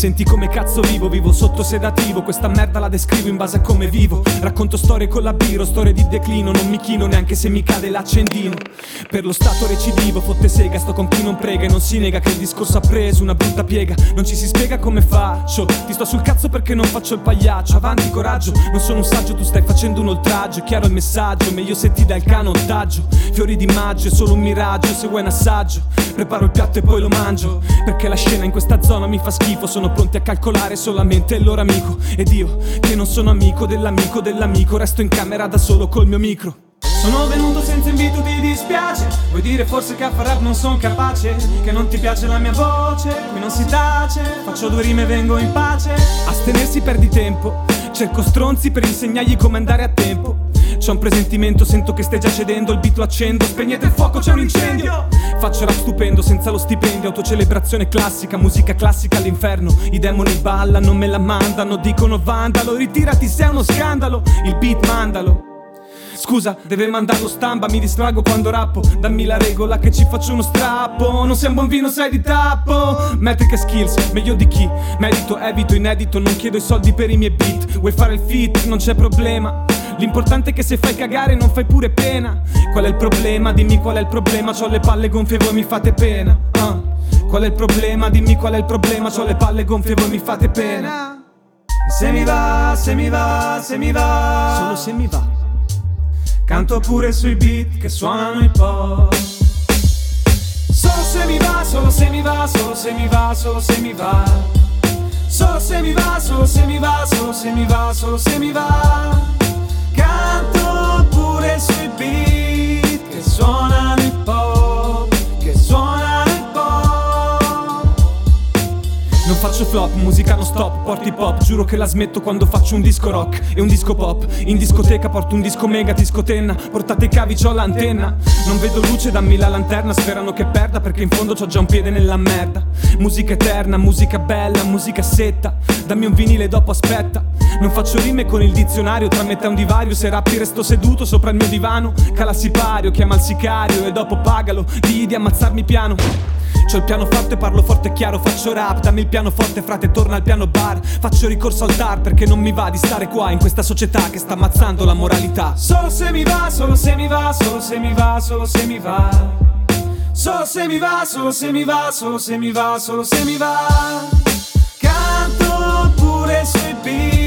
Senti come cazzo vivo sotto sedativo. Questa merda la descrivo in base a come vivo. Racconto storie con la biro, storie di declino. Non mi chino neanche se mi cade l'accendino. Per lo stato recidivo, fotte sega, sto con chi non prega e non si nega che il discorso ha preso una brutta piega. Non ci si spiega come faccio, ti sto sul cazzo perché non faccio il pagliaccio. Avanti coraggio, non sono un saggio, tu stai facendo un oltraggio. È chiaro il messaggio, meglio se ti dà il canottaggio. Fiori di maggio, è solo un miraggio, se vuoi un assaggio preparo il piatto e poi lo mangio. Perché la scena in questa zona mi fa schifo. Sono pronti a calcolare solamente il loro amico. Ed io, che non sono amico dell'amico dell'amico, resto in camera da solo col mio micro. Sono venuto senza invito, ti dispiace? Vuoi dire forse che a far rap non son capace? Che non ti piace la mia voce? Qui non si tace, faccio 2 rime e vengo in pace. Astenersi perdi tempo, cerco stronzi per insegnargli come andare a tempo. C'ho un presentimento, sento che stai già cedendo. Il beat lo accendo, spegnete il fuoco, c'è un incendio. Faccio rap stupendo, senza lo stipendio. Autocelebrazione classica, musica classica all'inferno. I demoni ballano, me la mandano, dicono vandalo. Ritirati, sei uno scandalo. Il beat mandalo. Scusa, deve mandarlo stampa, mi distrago quando rappo. Dammi la regola che ci faccio uno strappo. Non sei un buon vino, sai di tappo. Metriche skills, meglio di chi? Medito, evito, inedito, non chiedo i soldi per i miei beat. Vuoi fare il feat? Non c'è problema. L'importante è che se fai cagare non fai pure pena. Qual è il problema? Dimmi qual è il problema. C'ho le palle gonfie, voi mi fate pena. Qual è il problema? Dimmi qual è il problema. C'ho le palle gonfie, voi mi fate pena. Se mi va, se mi va, se mi va. Solo se mi va. Canto pure sui beat che suonano hip hop. Solo se mi va, solo se mi va, solo se mi va, solo se mi va. Solo se mi va, solo se mi va, solo se mi va, solo se mi va. Canto pure sui beat che suonano hip hop, che suonano hip hop. Non faccio flop, musica non stop, porti pop. Giuro che la smetto quando faccio un disco rock e un disco pop. In discoteca porto un disco mega, ti scotenna. Portate i cavi, c'ho l'antenna. Non vedo luce, dammi la lanterna. Sperano che perda perché in fondo c'ho già un piede nella merda. Musica eterna, musica bella, musica setta. Dammi un vinile dopo aspetta. Non faccio rime con il dizionario, tra me e un divario. Se rappi resto seduto sopra il mio divano. Cala sipario, chiama il sicario e dopo pagalo. Digli di ammazzarmi piano. C'ho il pianoforte, parlo forte e chiaro, faccio rap. Dammi il pianoforte frate, torna al piano bar. Faccio ricorso al TAR perché non mi va di stare qua in questa società che sta ammazzando la moralità. Solo se mi va, solo se mi va, solo se mi va, solo se mi va. Solo se mi va, solo se mi va, solo se mi va, solo se mi va. Canto pure sui beat